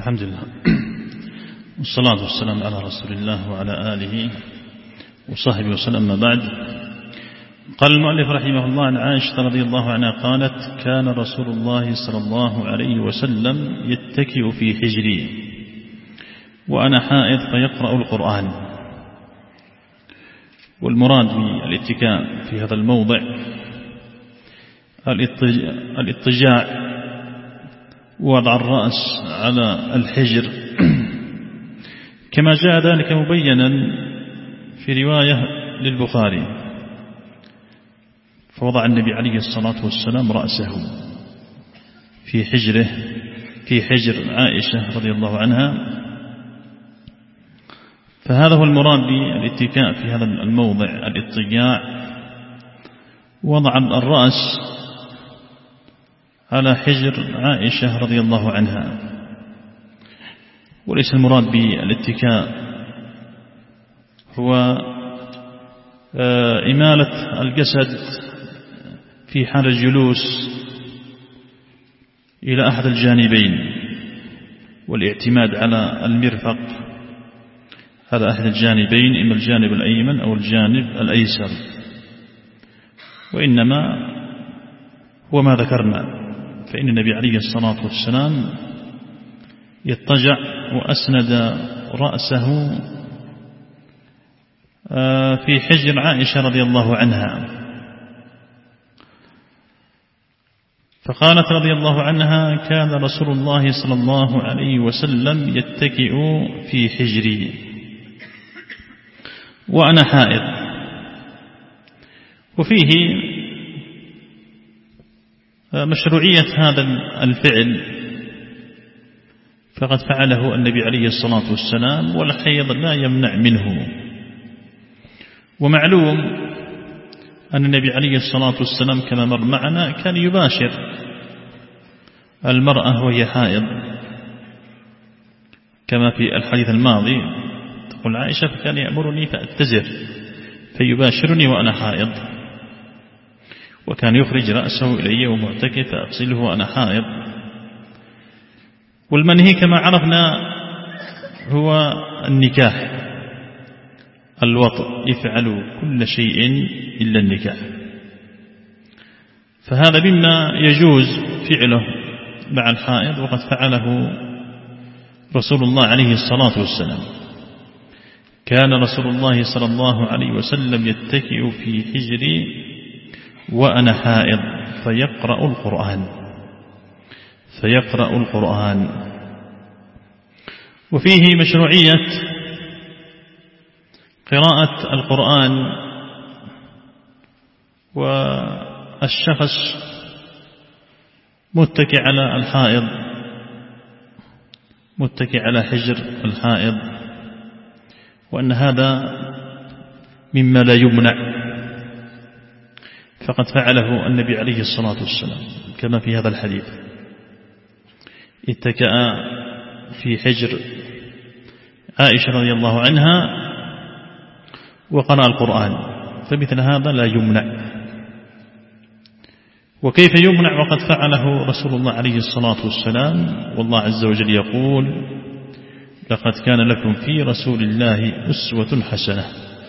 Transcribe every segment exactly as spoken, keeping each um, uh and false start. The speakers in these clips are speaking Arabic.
الحمد لله والصلاة والسلام على رسول الله وعلى آله وصحبه وسلم. ما بعد، قال المؤلف رحمه الله عن عائشة رضي الله عنها قالت: كان رسول الله صلى الله عليه وسلم يتكئ في حجري وأنا حائض فيقرأ القرآن. والمراد بالاتكاء في هذا الموضع الاضطجاع، وضع الرأس على الحجر، كما جاء ذلك مبينا في رواية للبخاري، فوضع النبي عليه الصلاة والسلام رأسه في حجره في حجر عائشة رضي الله عنها. فهذا هو المراد بالاتكاء في هذا الموضع، الاضطجاع، وضع الرأس على حجر عائشة رضي الله عنها. وليس المراد بالاتكاء هو إمالة الجسد في حال الجلوس إلى أحد الجانبين والاعتماد على المرفق على أحد الجانبين، إما الجانب الأيمن أو الجانب الأيسر، وإنما هو ما ذكرنا، فإن النبي عليه الصلاة والسلام يضطجع وأسند رأسه في حجر عائشة رضي الله عنها. فقالت رضي الله عنها: كان رسول الله صلى الله عليه وسلم يتكئ في حجري وأنا حائض. وفيه مشروعية هذا الفعل، فقد فعله النبي عليه الصلاة والسلام والحيض لا يمنع منه. ومعلوم أن النبي عليه الصلاة والسلام كما مر معنا كان يباشر المرأة وهي حائض، كما في الحديث الماضي تقول عائشة: فكان يأمرني فأتزر فيباشرني وأنا حائض، وكان يخرج رأسه إلي ومعتكف فأغسله وأنا حائض. والمنهي كما عرفنا هو النكاح، الوطء، يفعل كل شيء إلا النكاح. فهذا مما يجوز فعله مع الحائض، وقد فعله رسول الله عليه الصلاة والسلام. كان رسول الله صلى الله عليه وسلم يتكئ في حجري وأنا حائض فيقرأ القرآن فيقرأ القرآن. وفيه مشروعية قراءة القرآن والشخص متكئ على الحائض، متكئ على حجر الحائض، وأن هذا مما لا يمنع، فقد فعله النبي عليه الصلاة والسلام كما في هذا الحديث: اتكأ في حجر عائشة رضي الله عنها وقرأ القرآن، فمثل هذا لا يمنع. وكيف يمنع وقد فعله رسول الله عليه الصلاة والسلام؟ والله عز وجل يقول: لقد كان لكم في رسول الله أسوة حسنة.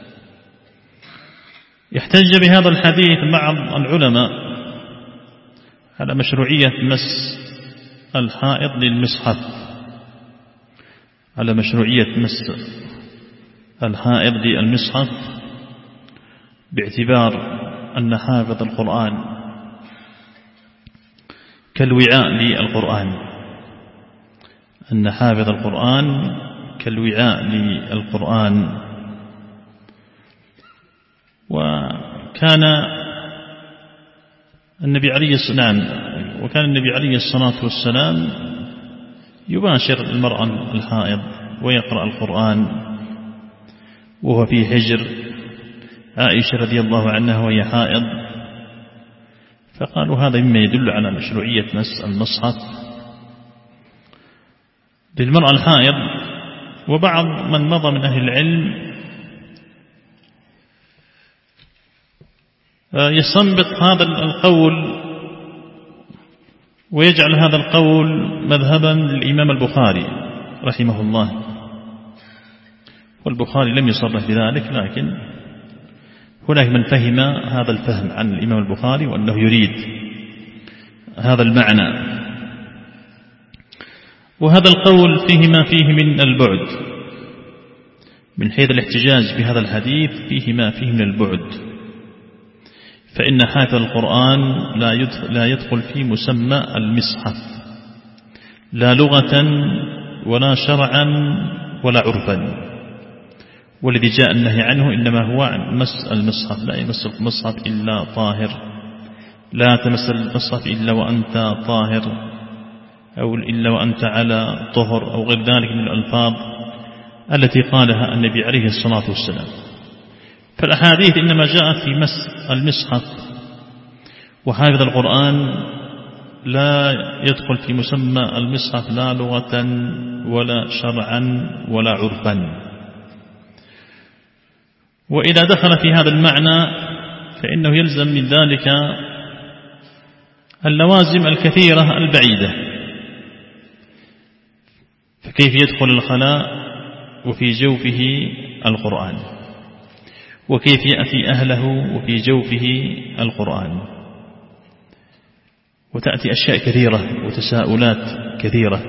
يحتج بهذا الحديث بعض العلماء على مشروعية مس الحائض للمصحف، على مشروعية مس الحائض للمصحف، باعتبار أن حافظ القرآن كالوعاء للقرآن، أن حافظ القرآن كالوعاء للقرآن. وكان النبي عليه السلام وكان النبي عليه الصلاة والسلام يباشر المرأة الحائض ويقرأ القرآن وهو في حجر عائشة رضي الله عنها وهي حائض. فقالوا هذا مما يدل على مشروعية مس المصحف للمرأة الحائض. وبعض من مضى من أهل العلم يستنبط هذا القول ويجعل هذا القول مذهبا للإمام البخاري رحمه الله، والبخاري لم يصرح بذلك، لكن هناك من فهم هذا الفهم عن الإمام البخاري وأنه يريد هذا المعنى. وهذا القول فيه ما فيه من البعد من حيث الاحتجاج بهذا الحديث، فيه ما فيه من البعد، فإن حافظ القرآن لا يدخل في مسمى المصحف لا لغة ولا شرعا ولا عرفا، والذي جاء النهي عنه إنما هو عن مس المصحف. لا يمس المصحف إلا طاهر، لا تمس المصحف إلا وأنت طاهر، أو إلا وأنت على طهر، أو غير ذلك من الألفاظ التي قالها النبي عليه الصلاة والسلام. فالأحاديث إنما جاءت في مس المصحف، وحافظ القرآن لا يدخل في مسمى المصحف لا لغة ولا شرعا ولا عرفا. وإذا دخل في هذا المعنى فإنه يلزم من ذلك اللوازم الكثيرة البعيدة. فكيف يدخل الخلاء وفي جوفه القرآن، وكيف يأتي أهله وفي جوفه القرآن، وتأتي أشياء كثيرة وتساؤلات كثيرة.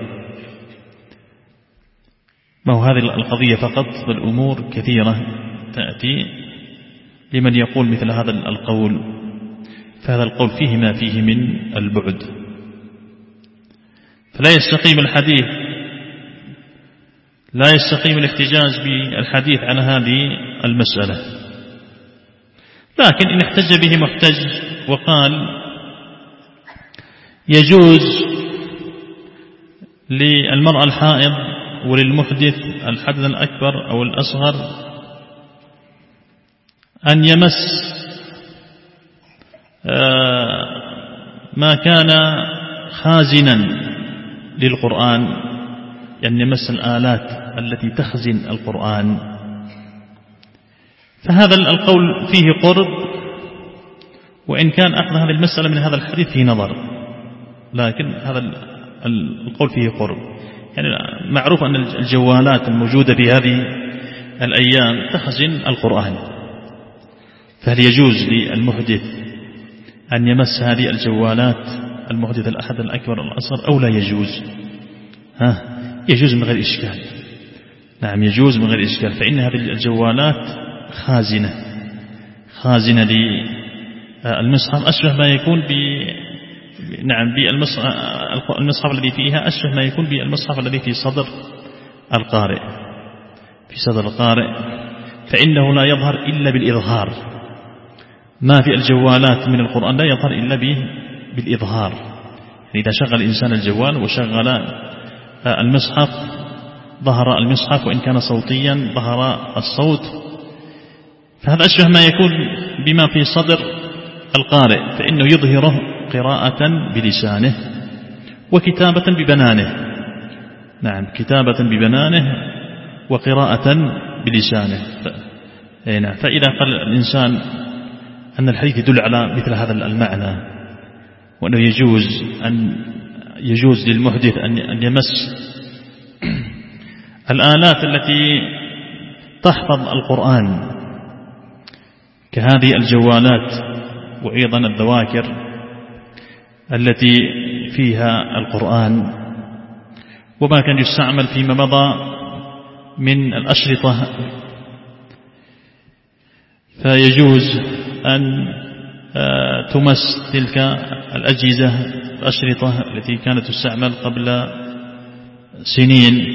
ما هو هذه القضية فقط، فالأمور كثيرة تأتي لمن يقول مثل هذا القول، فهذا القول فيه ما فيه من البعد، فلا يستقيم الحديث، لا يستقيم الاحتجاج بالحديث عن هذه المسألة. لكن إن احتج به محتج وقال يجوز للمرأة الحائض وللمحدث الحدث الأكبر أو الأصغر أن يمس ما كان خازنا للقرآن، يعني يمس الآلات التي تخزن القرآن، فهذا القول فيه قرب، وإن كان أخذ هذه المسألة من هذا الحديث فيه نظر، لكن هذا القول فيه قرب. يعني معروف أن الجوالات الموجودة في هذه الأيام تخزن القرآن، فهل يجوز للمحدث أن يمس هذه الجوالات، المحدث الأحد الأكبر الأصغر، أو لا يجوز؟ ها يجوز من غير إشكال. نعم يجوز من غير إشكال، فإن هذه الجوالات خازنة خازنة للمصحف، أشبه ما يكون ب نعم بالمصحف الذي فيها أشبه ما يكون بالمصحف الذي في صدر القارئ في صدر القارئ فإنه لا يظهر إلا بالإظهار. ما في الجوالات من القرآن لا يظهر إلا به بالإظهار. يعني إذا شغل الإنسان الجوال وشغل المصحف ظهر المصحف، وإن كان صوتيا ظهر الصوت، فهذا أشبه ما يكون بما في صدر القارئ، فإنه يظهره قراءة بلسانه وكتابة ببنانه. نعم كتابة ببنانه وقراءة بلسانه. فإذا قال الإنسان أن الحديث يدل على مثل هذا المعنى، وأنه يجوز أن يجوز للمحدث أن يمس الآلات التي تحفظ القرآن كهذه الجوالات، وأيضا الذواكر التي فيها القرآن، وما كان يستعمل فيما مضى من الأشرطة، فيجوز أن تمس تلك الأجهزة الأشرطة التي كانت تستعمل قبل سنين،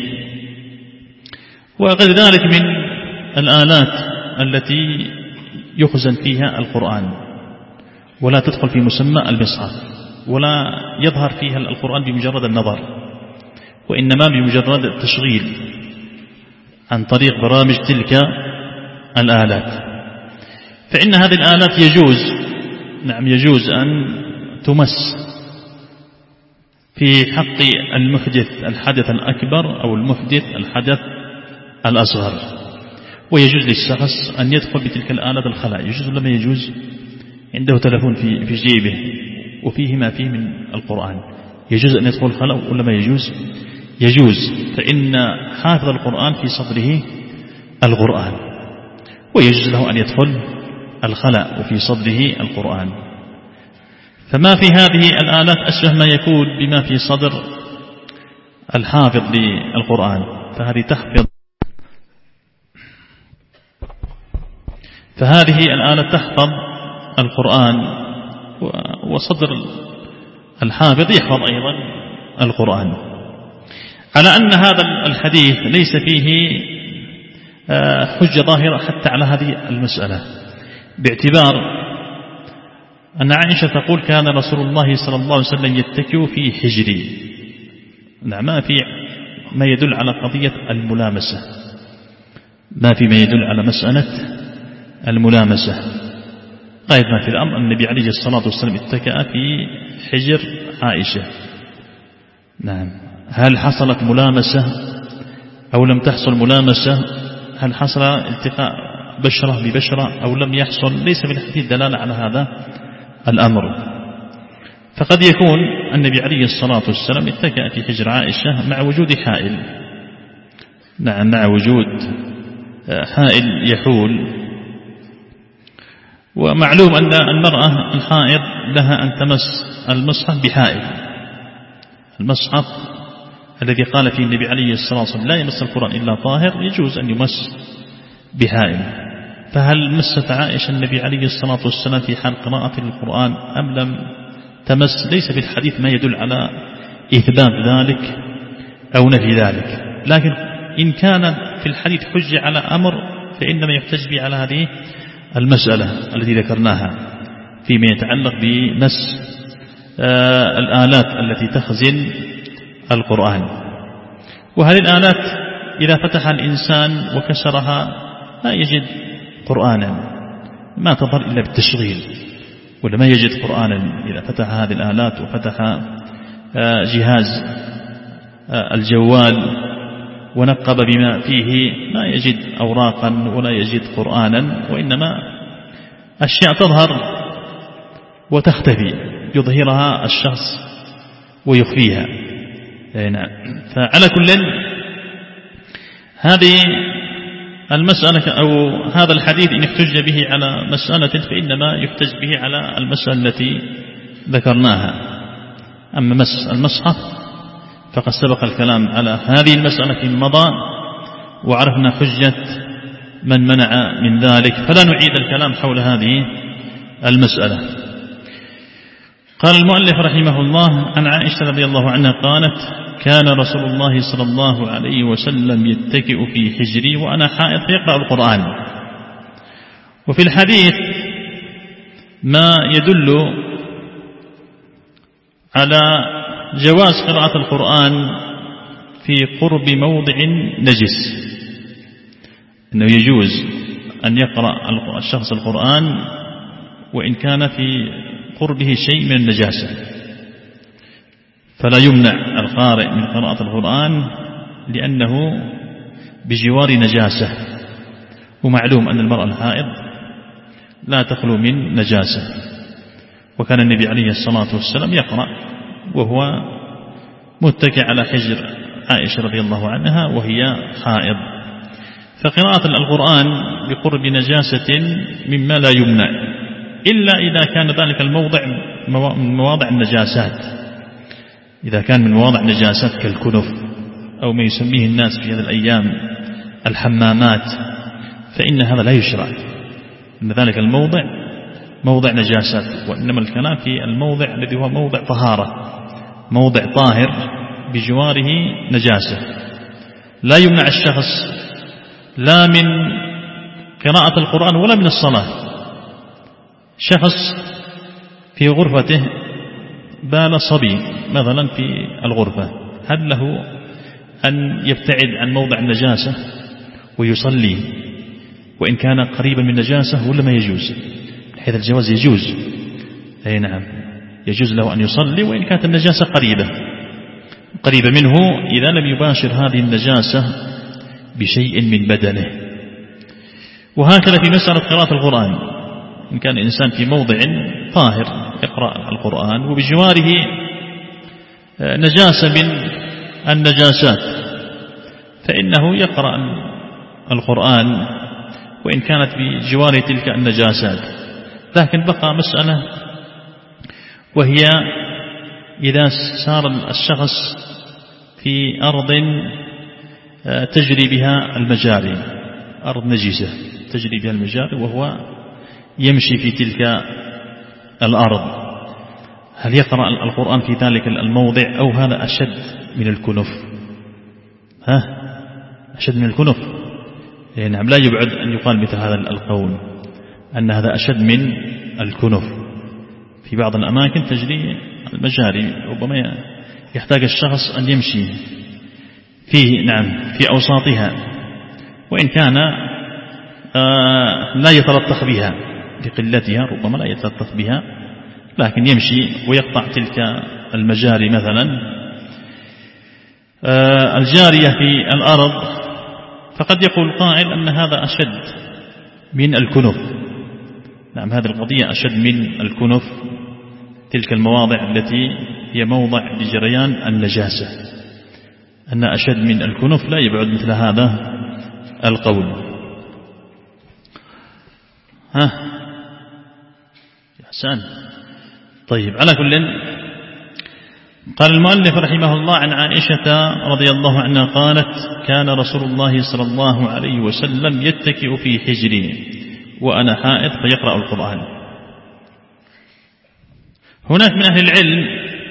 وغير ذلك من الآلات التي يخزن فيها القرآن، ولا تدخل في مسمى المصحف، ولا يظهر فيها القرآن بمجرد النظر، وإنما بمجرد التشغيل عن طريق برامج تلك الآلات. فإن هذه الآلات يجوز نعم يجوز أن تمس في حق المحدث الحدث الأكبر أو المحدث الحدث الأصغر، ويجوز للشخص أن يدخل بتلك الآلة الخلاء. يجوز ولا ما يجوز؟ عنده تلفون في في جيبه وفيه ما فيه من القرآن، يجوز أن يدخل الخلاء ولا ما يجوز؟ يجوز. فإن حافظ القرآن في صدره القرآن، ويجوز له أن يدخل الخلاء وفي صدره القرآن. فما في هذه الآلات أشبه ما يكون بما في صدر الحافظ للقرآن، فهذه تحفظ فهذه الآلة تحفظ القرآن، وصدر الحافظ يحفظ أيضا القرآن، على أن هذا الحديث ليس فيه حجة ظاهرة حتى على هذه المسألة، باعتبار أن عائشة تقول كان رسول الله صلى الله عليه وسلم يتكئ في حجري. نعم، ما في ما يدل على قضية الملامسة، ما في ما يدل على مسألة الملامسة. غاية ما في الأمر النبي عليه الصلاة والسلام اتكأ في حجر عائشة. نعم، هل حصلت ملامسة أو لم تحصل ملامسة؟ هل حصل التقاء بشرة ببشرة أو لم يحصل؟ ليس في الحديث دلالة على هذا الأمر. فقد يكون النبي عليه الصلاة والسلام اتكأ في حجر عائشة مع وجود حائل. نعم، مع وجود حائل يحول. ومعلوم أن المرأة الحائض لها أن تمس المصحف بحائل. المصحف الذي قال فيه النبي عليه الصلاة والسلام لا يمس القرآن إلا طاهر، يجوز أن يمس بحائل. فهل مست عائشة النبي عليه الصلاة والسلام في حال قراءة القرآن أم لم تمس؟ ليس في الحديث ما يدل على إثبات ذلك أو نفي ذلك، لكن إن كان في الحديث حجة على أمر فإنما يحتج به على هذه المسألة التي ذكرناها فيما يتعلق بمس آه الآلات التي تخزن القرآن. وهذه الآلات إذا فتح الإنسان وكسرها لا يجد قرآنا، ما تظهر إلا بالتشغيل، ولا ما يجد قرآنا. إذا فتح هذه الآلات وفتح آه جهاز آه الجوال ونقب بما فيه لا يجد أوراقا ولا يجد قرآنا، وإنما أشياء تظهر وتختفي، يظهرها الشخص ويخفيها. نعم. فعلى كل هذه المسألة أو هذا الحديث إن احتج به على مسألة فإنما يحتج به على المسألة التي ذكرناها. أما مس المصحف فقد سبق الكلام على هذه المسألة في مضى، وعرفنا حجة من منع من ذلك، فلا نعيد الكلام حول هذه المسألة. قال المؤلف رحمه الله عن عائشة رضي الله عنها قالت كان رسول الله صلى الله عليه وسلم يتكئ في حجري وأنا حائض فيقرأ القرآن. وفي الحديث ما يدل على جواز قراءة القرآن في قرب موضع نجس، أنه يجوز أن يقرأ الشخص القرآن وإن كان في قربه شيء من النجاسة، فلا يمنع القارئ من قراءة القرآن لأنه بجوار نجاسة. ومعلوم أن المرأة الحائض لا تخلو من نجاسة، وكان النبي عليه الصلاة والسلام يقرأ وهو متكئ على حجر عائشة رضي الله عنها وهي حائض. فقراءة القرآن بقرب نجاسة مما لا يمنع، إلا إذا كان ذلك الموضع من مواضع النجاسات، إذا كان من مواضع النجاسات كالكنف أو ما يسميه الناس في هذه الأيام الحمامات، فإن هذا لا يشرع، إن ذلك الموضع موضع نجاسات، وإنما الكلام في الموضع الذي هو موضع طهارة، موضع طاهر بجواره نجاسة. لا يمنع الشخص لا من قراءة القرآن ولا من الصلاة. شخص في غرفته بال صبي مثلا في الغرفة، هل له أن يبتعد عن موضع النجاسة ويصلي وإن كان قريبا من النجاسة ولا ما يجوز؟ حيث الجواز يجوز، أي نعم يجوز له أن يصلي وإن كانت النجاسة قريبة قريبة منه إذا لم يباشر هذه النجاسة بشيء من بدنه. وهكذا في مسألة قراءة القرآن، إن كان الإنسان في موضع طاهر يقرأ القرآن وبجواره نجاسة من النجاسات فإنه يقرأ القرآن وإن كانت بجوار تلك النجاسات. لكن بقى مسألة، وهي إذا سار الشخص في أرض تجري بها المجاري، أرض نجسة تجري بها المجاري وهو يمشي في تلك الأرض، هل يقرأ القرآن في ذلك الموضع أو هذا أشد من الكنف؟ ها أشد من الكنف. نعم، لا يبعد أن يقال مثل هذا القول أن هذا أشد من الكنف. في بعض الأماكن تجري المجاري ربما يحتاج الشخص أن يمشي فيه، نعم، في أوساطها، وإن كان آه لا يتلطخ بها لقلتها، ربما لا يتلطخ بها، لكن يمشي ويقطع تلك المجاري مثلا آه الجارية في الأرض، فقد يقول قائل أن هذا أشد من الكنف. نعم، هذه القضية أشد من الكنف، تلك المواضع التي هي موضع لجريان النجاسة، أن أشد من الكنف، لا يبعد مثل هذا القول. ها يا حسان. طيب، على كل، قال المؤلف رحمه الله عن عائشة رضي الله عنها قالت: كان رسول الله صلى الله عليه وسلم يتكئ في حجري وأنا حائض فيقرأ القرآن. هناك من أهل العلم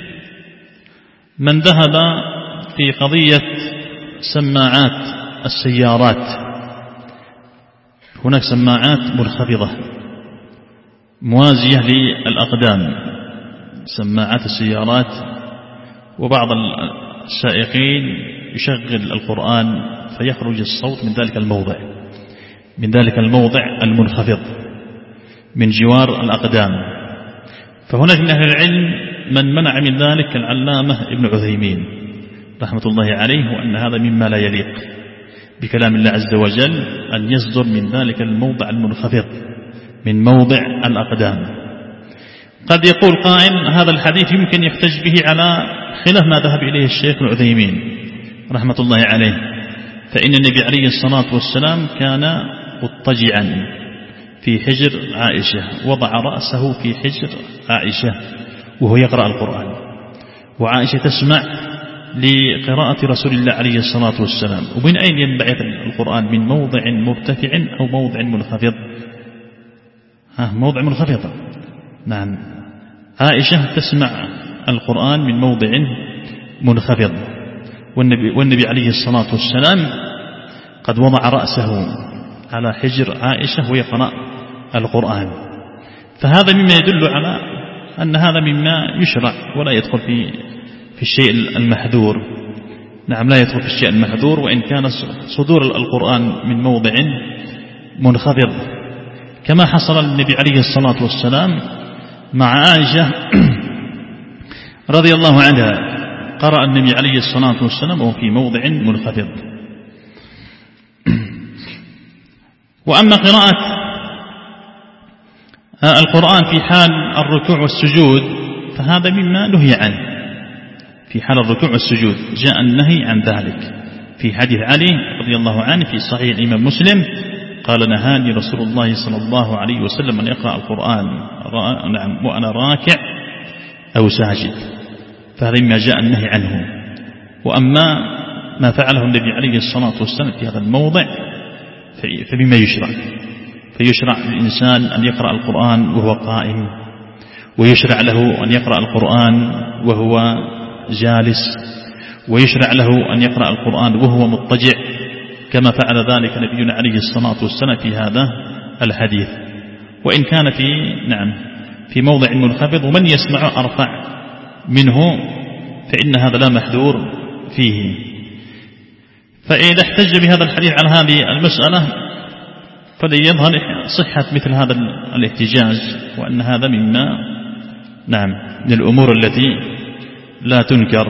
من ذهب في قضية سماعات السيارات. هناك سماعات منخفضة موازية للأقدام، سماعات السيارات، وبعض السائقين يشغل القرآن فيخرج الصوت من ذلك الموضع، من ذلك الموضع المنخفض من جوار الأقدام. فهناك من أهل العلم من منع من ذلك كالعلامة ابن عثيمين رحمة الله عليه، وأن هذا مما لا يليق بكلام الله عز وجل أن يصدر من ذلك الموضع المنخفض من موضع الأقدام. قد يقول قائل هذا الحديث يمكن يحتج به على خلاف ما ذهب إليه الشيخ ابن عثيمين رحمة الله عليه، فإن النبي عليه الصلاة والسلام كان مضطجعا في حجر عائشة، وضع رأسه في حجر عائشة وهو يقرأ القرآن، وعائشة تسمع لقراءة رسول الله عليه الصلاة والسلام. ومن أين ينبعث القرآن؟ من موضع مرتفع أو موضع منخفض؟ ها موضع منخفض. نعم، عائشة تسمع القرآن من موضع منخفض، والنبي, والنبي عليه الصلاة والسلام قد وضع رأسه على حجر عائشة ويقرأ القرآن. فهذا مما يدل على أن هذا مما يشرع ولا يدخل في في الشيء المحذور. نعم، لا يدخل في الشيء المحذور، وإن كان صدور القرآن من موضع منخفض، كما حصل للنبي عليه الصلاة والسلام مع عائشة رضي الله عنها، قرأ النبي عليه الصلاة والسلام وهو في موضع منخفض. وأما قراءة القرآن في حال الركوع والسجود فهذا مما نهي عنه. في حال الركوع والسجود جاء النهي عن ذلك في حديث علي رضي الله عنه في صحيح الإمام مسلم قال: نهاني رسول الله صلى الله عليه وسلم أن يقرأ القرآن نعم وأنا راكع أو ساجد، فهذا مما جاء النهي عنه. وأما ما فعله النبي عليه الصلاة والسلام في هذا الموضع فبما يشرع، فيشرع للإنسان أن يقرأ القرآن وهو قائم، ويشرع له أن يقرأ القرآن وهو جالس، ويشرع له أن يقرأ القرآن وهو مضطجع، كما فعل ذلك نبينا عليه الصلاة والسلام في هذا الحديث. وإن كان في نعم في موضع منخفض ومن يسمع أرفع منه فإن هذا لا محذور فيه. فإذا احتج بهذا الحديث على هذه المسألة فليظهر صحة مثل هذا الاحتجاج، وأن هذا مما نعم من الأمور التي لا تنكر.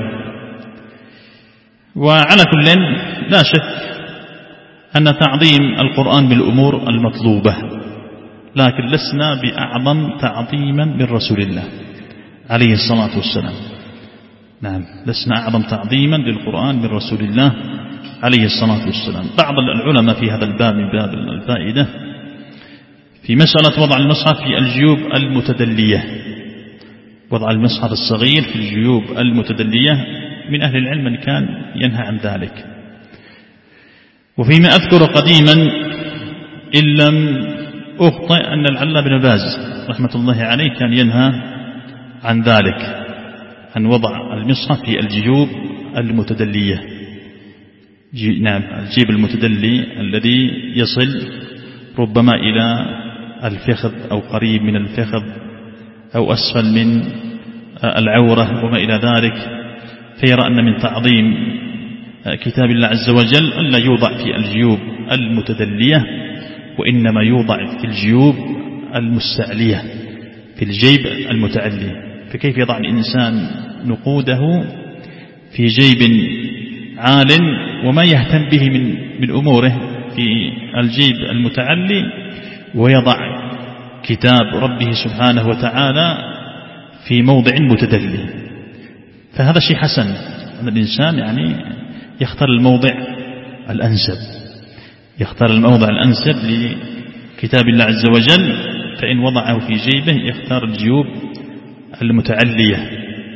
وعلى كل لا شك أن تعظيم القرآن بالأمور المطلوبة، لكن لسنا بأعظم تعظيما من رسول الله عليه الصلاة والسلام. نعم، لسنا أعظم تعظيما للقرآن من رسول الله عليه الصلاة والسلام. بعض العلماء في هذا الباب من باب الفائدة في مسألة وضع المصحف في الجيوب المتدلية، وضع المصحف الصغير في الجيوب المتدلية، من أهل العلم من كان ينهى عن ذلك. وفيما أذكر قديما إن لم أخطئ أن العلا بن باز رحمة الله عليه كان ينهى عن ذلك، عن وضع المصحف في الجيوب المتدلية. نعم، الجيب المتدلي الذي يصل ربما إلى الفخذ أو قريب من الفخذ أو أسفل من العورة وما إلى ذلك، فيرى أن من تعظيم كتاب الله عز وجل ألا يوضع في الجيوب المتدلية، وإنما يوضع في الجيوب المستعلية، في الجيب المتعلي. فكيف يضع الإنسان نقوده في جيب عال وما يهتم به من من أموره في الجيب المتعلي، ويضع كتاب ربه سبحانه وتعالى في موضع متدلي؟ فهذا شيء حسن أن الإنسان يعني يختار الموضع الأنسب، يختار الموضع الأنسب لكتاب الله عز وجل، فإن وضعه في جيبه يختار الجيوب المتعلية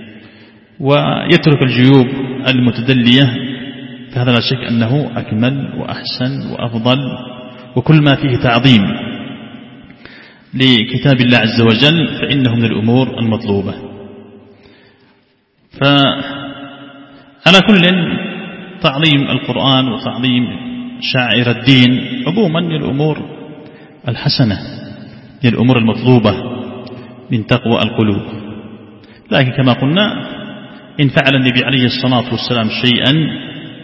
ويترك الجيوب المتدلية، فهذا لا شك أنه أكمل وأحسن وأفضل، وكل ما فيه تعظيم لكتاب الله عز وجل فإنه من الأمور المطلوبة. فعلى كل تعظيم القرآن وتعظيم شعائر الدين عموما من الأمور الحسنة، من الأمور المطلوبة من تقوى القلوب. لكن كما قلنا إن فعل النبي عليه الصلاة والسلام شيئا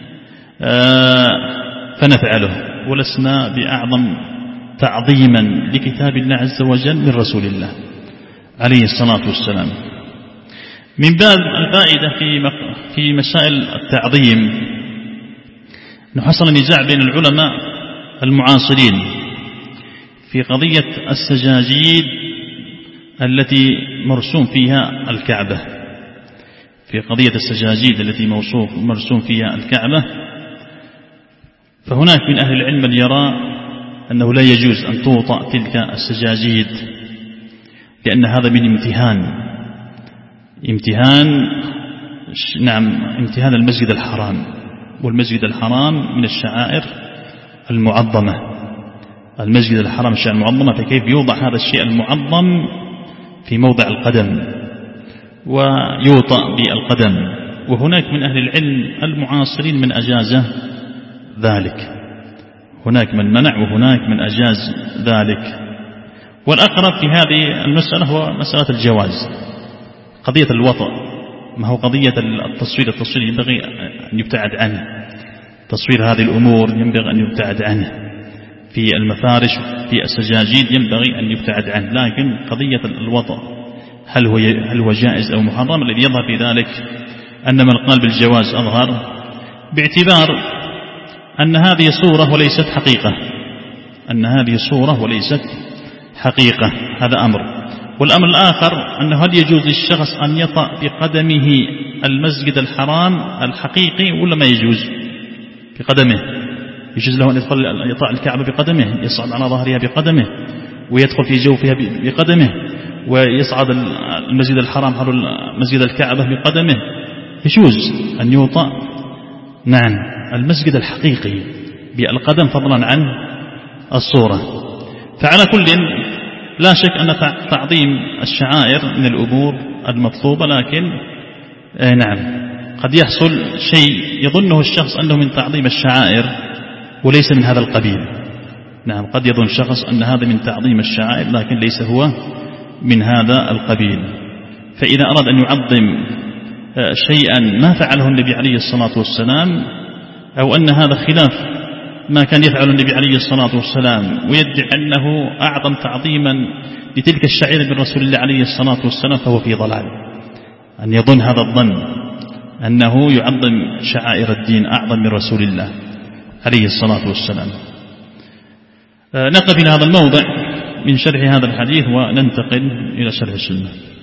فنفعله، ولسنا بأعظم تعظيما لكتاب الله عز وجل من رسول الله عليه الصلاة والسلام. من باب الفائدة في في مسائل التعظيم، حصل نزاع بين العلماء المعاصرين في قضية السجاجيد التي مرسوم فيها الكعبة، في قضية السجاجيد التي مرسوم فيها الكعبة. فهناك من أهل العلم من يرى أنه لا يجوز أن توطأ تلك السجاجيد، لأن هذا من امتهان امتهان نعم امتهان المسجد الحرام، والمسجد الحرام من الشعائر المعظمة، المسجد الحرام الشعائر المعظمة، فكيف يوضع هذا الشيء المعظم في موضع القدم ويوطأ بالقدم؟ وهناك من أهل العلم المعاصرين من أجاز ذلك، هناك من منع وهناك من أجاز ذلك. والأقرب في هذه المسألة هو مسألة الجواز. قضية الوطأ ما هو قضية التصوير، التصوير ينبغي أن يبتعد عنه، تصوير هذه الأمور ينبغي أن يبتعد عنه، في المفارش في السجاجيد ينبغي أن يبتعد عنه. لكن قضية الوطأ هل هو هل هو جائز أو محرم؟ الذي يظهر في ذلك أن من قال بالجواز أظهر، باعتبار أن هذه صورة وليست حقيقة، أن هذه صورة وليست حقيقة، هذا أمر. والأمر الآخر أنه هل يجوز للشخص أن يطأ بقدمه المسجد الحرام الحقيقي ولا ما يجوز بقدمه؟ يجوز له أن يدخل يطأ الكعبة بقدمه، يصعد على ظهرها بقدمه، ويدخل في جوفها بقدمه، ويصعد المسجد الحرام حول مسجد الكعبة بقدمه؟ يجوز أن يطأ نعم المسجد الحقيقي بالقدم فضلا عن الصورة. فعلى كل لا شك أن تعظيم الشعائر من الأمور المطلوبة، لكن نعم قد يحصل شيء يظنه الشخص أنه من تعظيم الشعائر وليس من هذا القبيل. نعم قد يظن شخص أن هذا من تعظيم الشعائر لكن ليس هو من هذا القبيل. فإذا أراد أن يعظم شيئا ما فعله النبي عليه الصلاة والسلام، أو أن هذا خلاف ما كان يفعل النبي عليه الصلاة والسلام، ويدعي أنه أعظم تعظيما لتلك الشعيرة من رسول الله عليه الصلاة والسلام، فهو في ضلال. أن يظن هذا الظن أنه يعظم شعائر الدين أعظم من رسول الله عليه الصلاة والسلام. نقف إلى هذا الموضع من شرح هذا الحديث وننتقل إلى شرح السنة.